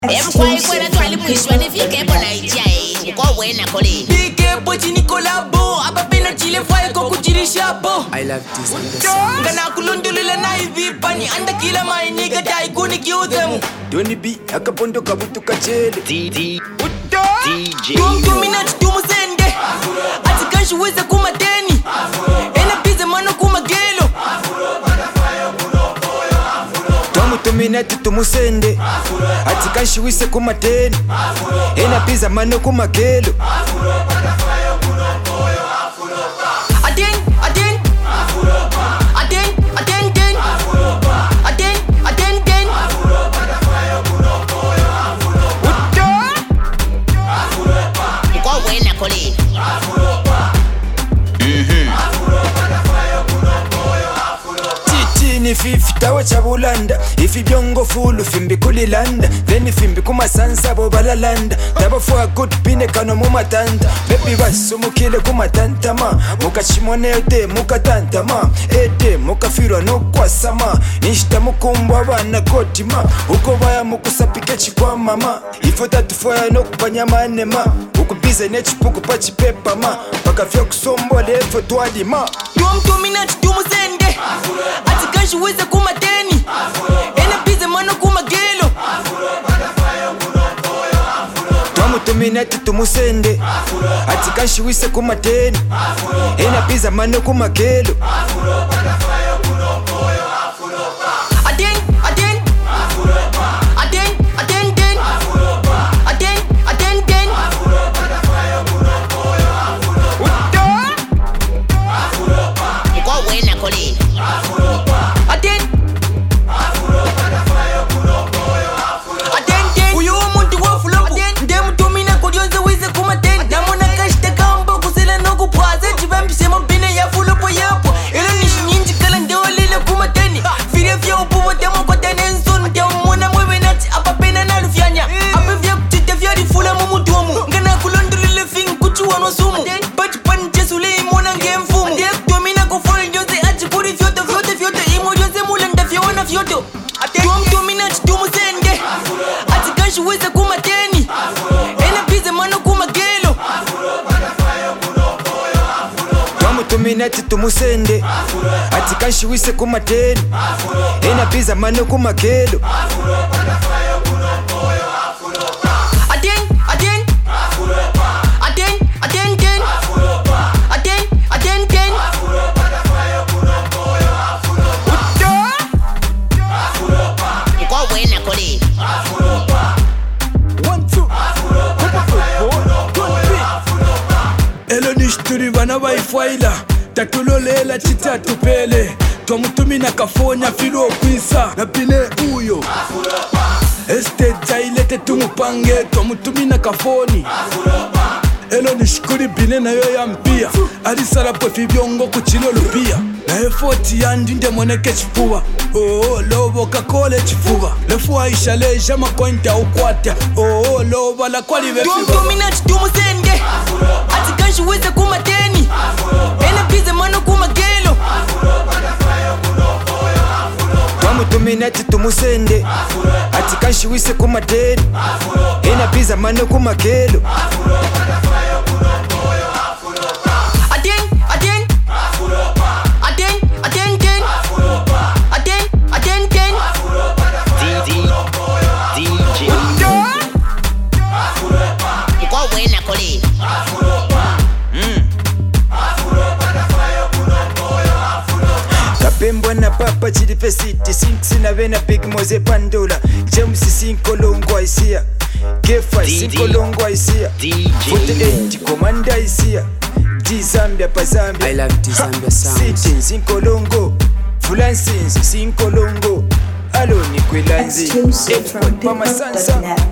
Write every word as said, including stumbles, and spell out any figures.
Emkwai kwela twali mwishwa nifike bona ijai Uko wena kole Bige boji ni kolabo Aba pena chile fai ko kujirisha bo I love this Ngana kulundulile na hivi pani Anda kila mai nigga dai kuni kiudemu Doni B akapondo kabutu kachele D D D J Tum tuminati tumusende Ati kanshi weze kumateni Ena pize mano kumagelo Tomu tuminati tumusende Ati kanshi wise kumateni Ena piza mano kumagelo Aten, aten Aten, aten, ten Aten, aten, ten Uko wena kole Titi ni fifi tawa chabulanda Ifi byongo fulu fimbi kulilanda Then fimbi kumasansa bo balalanda Taba fuwa good pine kano mumatanda Baby basu mukile kumatantama Muka chimone ete muka tantama Ete muka firwa no kwa sama Nishita mukumbwa wana kotima Uko baya mukusapike chikwa mama Ifo tatu foya no kupanyama anema Uku bize nechipuku pachipepa ma Paka fyo kusombo lefo tuwadi ma Tum tuminati tumusende Ati kanshi weze kumateni Ena pize mano kumagelo Tomu tuminati tumusende Ati kanshi wise kumateni Ena piza mano kumagelo Aten, aten Aten, aten, ten Aten, aten, ten Uko wena kole Aten Aten, ten Uyu umuntu wafulopu Ndemu tumina kodionze wize kumateni Namona kashita kamba kusela noku pwaze Jibambise mabine ya fulopo yapo Ilo nishi nyinji kala ndewa lile kumateni Vire vya upuwa demo kwa tene nzonu Demo mwana mwewe nati apa pena na lufyanya Apa vya kutite vya rifula mumutuomu Ngana kulondri le fing kuchu wano sumu Bachi pani jesu le imona nge mfumu Ndek tumina kufol njonze achi kuri fyoto fyoto fyoto Imo jonze mula ndafya wana fyoto Tuom tumina chitumu sende Ati kanshi weze kumateni Ena pize mano kumagelo Tomu tuminati tumusende Ati kanshi wise kumateni Ena piza mano kumagelo Aten, aten Aten, aten, ten Aten, aten, ten Uko wena kole One, two, Elo nishturi vana vaifwaila Tatulolela chitatu pele Twamutumina kafonya filo kwisa Na pine uyo Este jailete tumupange Twamutumina kafoni Elo nishikuri bine na yo ya mpia Alisala po fibyongo kuchilo lupia Na efoti yandi nde moneke chifuwa Oh, lobo kakole chifuwa Lefu aisha leja makointa ukwata Oh, lobo la kwali vefiwa Tuom tumina chitumu sende Ati kanshi weze kumateni Ena pize mano kumagelo Tomu tuminati tumusende Ati kanshi wise kumateni Ena piza mano kumagelo Aten, aten Aten, aten, ten Aten, aten, ten D D D J Uko wena kole Kapembwa na papa chilipe city Sinks na vena big moze pandula James sinko longo aisia Kefa D D sinko longo aisia D J forty-eight komanda aisia D Zambia pa Zambia I love the Zambia sounds. City sinko longo Fulansinzi sinko longo Aloni kwelanzi Exclusive from Mama Pippa Sansa dot net.